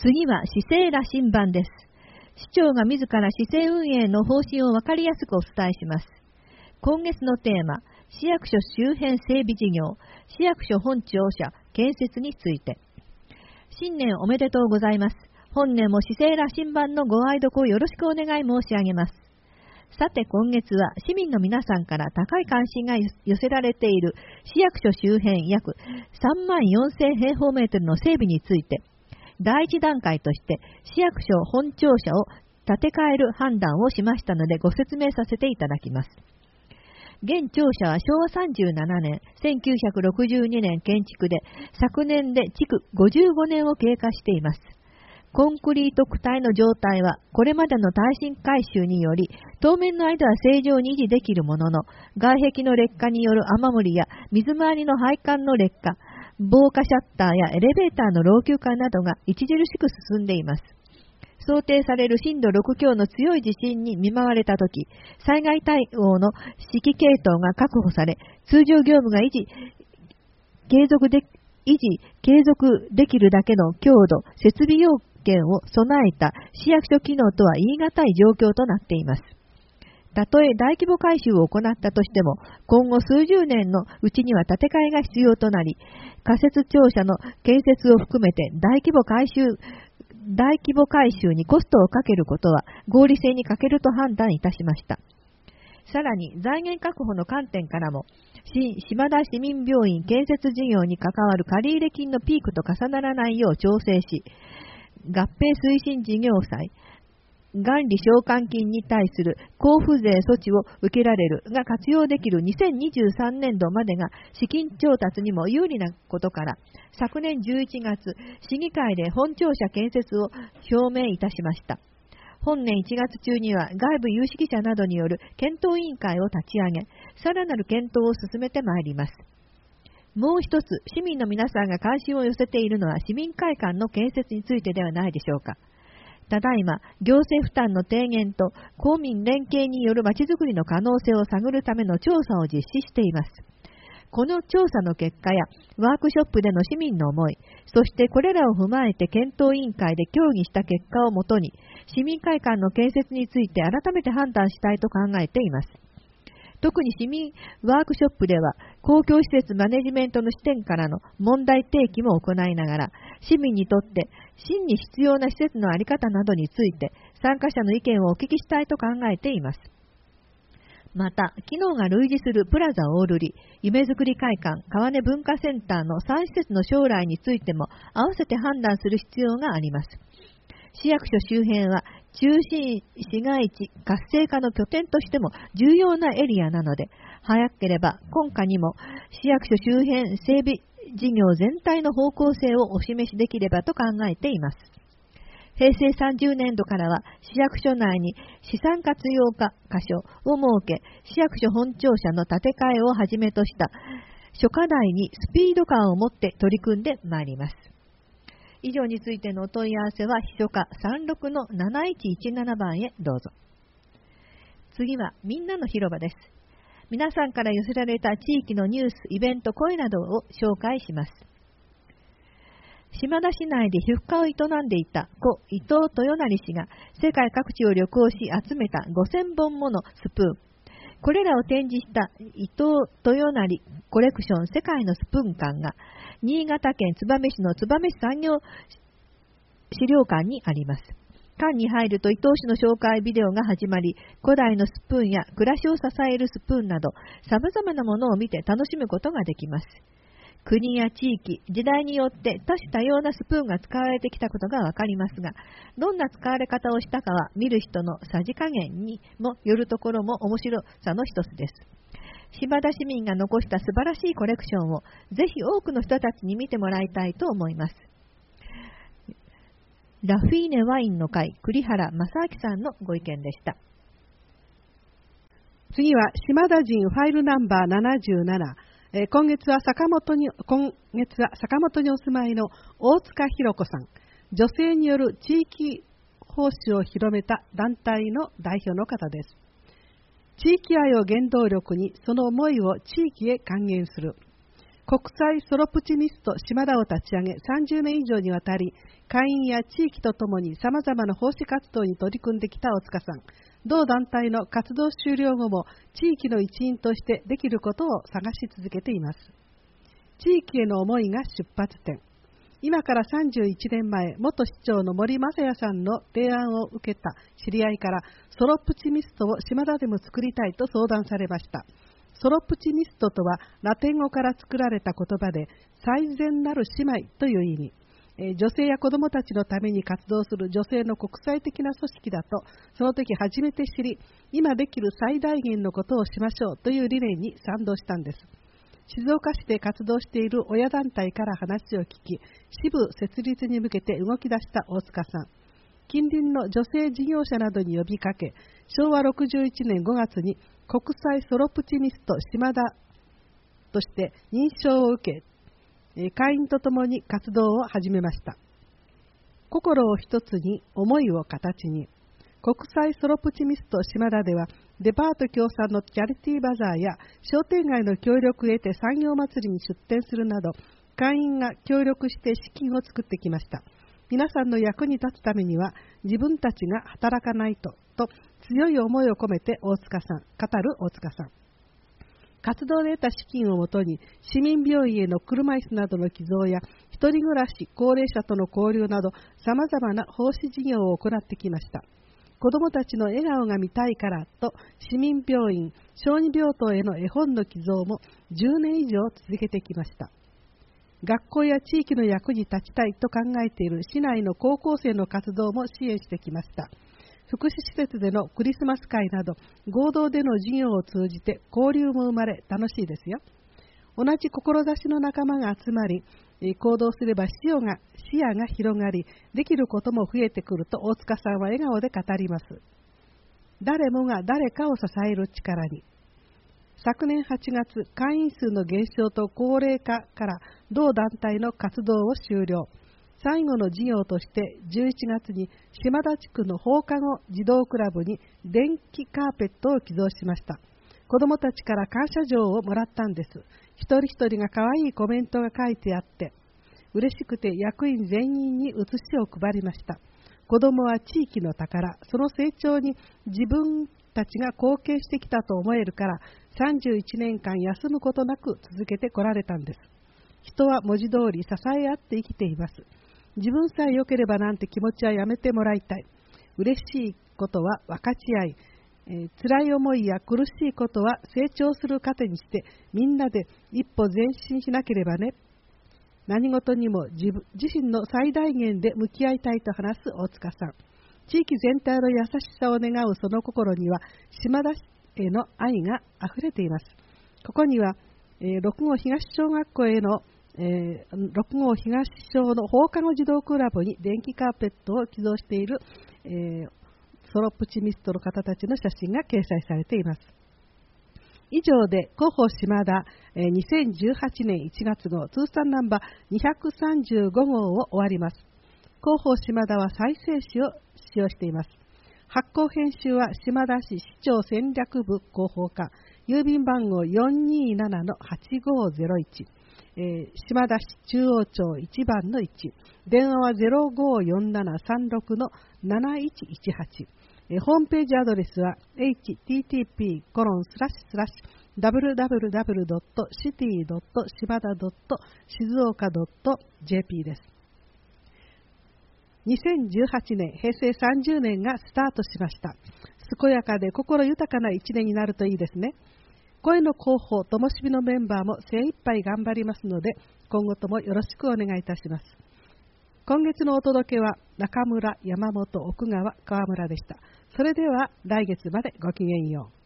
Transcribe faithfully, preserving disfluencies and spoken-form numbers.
次は市政羅針盤です。市長が自ら市政運営の方針を分かりやすくお伝えします。今月のテーマ、市役所周辺整備事業、市役所本庁舎建設について。新年おめでとうございます。本年も市政羅針盤のご愛読をよろしくお願い申し上げます。さて今月は市民の皆さんから高い関心が寄せられている市役所周辺約さんまんよんせん平方メートルの整備について、第一段階として市役所本庁舎を建て替える判断をしましたのでご説明させていただきます。現庁舎はしょうわさんじゅうななねん、せんきゅうひゃくろくじゅうにねん建築で、昨年で築ごじゅうごねんを経過しています。コンクリート躯体の状態はこれまでの耐震改修により当面の間は正常に維持できるものの、外壁の劣化による雨漏りや水回りの配管の劣化、防火シャッターやエレベーターの老朽化などが著しく進んでいます。想定される震度ろく強の強い地震に見舞われたとき、災害対応の指揮系統が確保され、通常業務が維持、継続で、維持、継続できるだけの強度、設備要件を備えた市役所機能とは言い難い状況となっています。たとえ大規模改修を行ったとしても、今後数十年のうちには建て替えが必要となり、仮設庁舎の建設を含めて大規模改修、大規模改修にコストをかけることは合理性に欠けると判断いたしました。さらに財源確保の観点からも、島田市民病院建設事業に関わる借入金のピークと重ならないよう調整し、合併推進事業債、元利償還金に対する交付税措置を受けられるが活用できるにせんにじゅうさんねんどまでが資金調達にも有利なことから、昨年じゅういちがつ、市議会で本庁舎建設を表明いたしました。本年いちがつ中には外部有識者などによる検討委員会を立ち上げ、さらなる検討を進めてまいります。もう一つ、市民の皆さんが関心を寄せているのは市民会館の建設についてではないでしょうか。ただいま、行政負担の低減と公民連携によるまちづくりの可能性を探るための調査を実施しています。この調査の結果やワークショップでの市民の思い、そしてこれらを踏まえて検討委員会で協議した結果をもとに、市民会館の建設について改めて判断したいと考えています。特に市民ワークショップでは、公共施設マネジメントの視点からの問題提起も行いながら、市民にとって真に必要な施設の在り方などについて、参加者の意見をお聞きしたいと考えています。また、機能が類似するプラザオールリ、夢づくり会館、川根文化センターのさん施設の将来についても、合わせて判断する必要があります。市役所周辺は中心市街地活性化の拠点としても重要なエリアなので、早ければ今夏にも市役所周辺整備事業全体の方向性をお示しできればと考えています。へいせいさんじゅうねんどからは市役所内に資産活用化箇所を設け、市役所本庁舎の建て替えをはじめとした諸課題にスピード感を持って取り組んでまいります。以上についてのお問い合わせは秘書課 さんろくのなないちいちなな 番へどうぞ。次はみんなの広場です。皆さんから寄せられた地域のニュース、イベント、声などを紹介します。島田市内で皮膚科を営んでいた故伊藤豊成氏が世界各地を旅行し集めたごせんぼんものスプーン。これらを展示した伊藤豊成コレクション世界のスプーン館が新潟県燕市の燕市産業資料館にあります。館に入ると伊藤氏の紹介ビデオが始まり、古代のスプーンや暮らしを支えるスプーンなど様々なものを見て楽しむことができます。国や地域、時代によって多種多様なスプーンが使われてきたことがわかりますが、どんな使われ方をしたかは見る人のさじ加減にもよるところも面白さの一つです。島田市民が残した素晴らしいコレクションをぜひ多くの人たちに見てもらいたいと思います。ラフィーネワインの会、栗原正明さんのご意見でした。 次は島田人ファイルナンバーななじゅうなな。えー、今月は坂本に今月は坂本にお住まいの大塚弘子さん、女性による地域奉仕を広めた団体の代表の方です。地域愛を原動力にその思いを地域へ還元する。 国際ソロプチミスト島田を立ち上げ、さんじゅうねん以上にわたり、会員や地域とともに様々な奉仕活動に取り組んできた大塚さん。同団体の活動終了後も、地域の一員としてできることを探し続けています。地域への思いが出発点。今からさんじゅういちねんまえ、元市長の森正也さんの提案を受けた知り合いから、ソロプチミストを島田でも作りたいと相談されました。ソロプチミストとはラテン語から作られた言葉で、最善なる姉妹という意味。えー、女性や子どもたちのために活動する女性の国際的な組織だと、その時初めて知り、今できる最大限のことをしましょうという理念に賛同したんです。静岡市で活動している親団体から話を聞き、支部設立に向けて動き出した大塚さん。近隣の女性事業者などに呼びかけ、しょうわろくじゅういちねんごがつに国際ソロプチミスト島田として認証を受け、会員とともに活動を始めました。心を一つに、思いを形に。国際ソロプチミスト島田では、デパート協賛のチャリティーバザーや商店街の協力を得て産業祭りに出店するなど、会員が協力して資金を作ってきました。皆さんの役に立つためには、自分たちが働かないと、と強い思いを込めて大塚さん、語る大塚さん。活動で得た資金をもとに、市民病院への車椅子などの寄贈や、一人暮らし、高齢者との交流など、様々な奉仕事業を行ってきました。子どもたちの笑顔が見たいからと、市民病院、小児病棟への絵本の寄贈もじゅうねん以上続けてきました。学校や地域の役に立ちたいと考えている市内の高校生の活動も支援してきました。福祉施設でのクリスマス会など、合同での授業を通じて交流も生まれ楽しいですよ。同じ志の仲間が集まり、行動すれば視野が、視野が広がり、できることも増えてくると大塚さんは笑顔で語ります。誰もが誰かを支える力に。昨年はちがつ、会員数の減少と高齢化から同団体の活動を終了。最後の事業としてじゅういちがつに島田地区の放課後児童クラブに電気カーペットを寄贈しました。子どもたちから感謝状をもらったんです。一人一人が可愛いコメントが書いてあって、嬉しくて役員全員に写しを配りました。子どもは地域の宝、その成長に自分たちが貢献してきたと思えるから、さんじゅういちねんかん休むことなく続けてこられたんです。人は文字通り支え合って生きています。自分さえ良ければなんて気持ちはやめてもらいたい。嬉しいことは分かち合い、えー、辛い思いや苦しいことは成長する糧にして、みんなで一歩前進しなければね。何事にも自分自身の最大限で向き合いたいと話す大塚さん。地域全体の優しさを願うその心には、島田への愛があふれています。ここには、えー、ろくごう東小学校へのえー、ろくごう東小の放課後児童クラブに電気カーペットを寄贈している、えー、ソロプチミストの方たちの写真が掲載されています。以上で広報島田、えー、にせんじゅうはちねんいちがつ号通算ナンバーにひゃくさんじゅうごごうを終わります。広報島田は再生紙を使用しています。発行編集は島田市市長戦略部広報課、郵便番号 よんにーななのはちごーぜろいち、えー、島田市中央町いちばんのいち、電話は ゼロごーよんななさんろくのなないちいちはち、えー、ホームページアドレスは エイチティーティーピーコロンスラッシュスラッシュダブリューダブリューダブリュードットシティドットシマダドット静岡ドットジェーピー です。にせんじゅうはちねん、へいせいさんじゅうねんがスタートしました。健やかで心豊かないちねんになるといいですね。声の広報、ともしびのメンバーも精一杯頑張りますので、今後ともよろしくお願いいたします。今月のお届けは、中村、山本、奥川、川村でした。それでは来月までごきげんよう。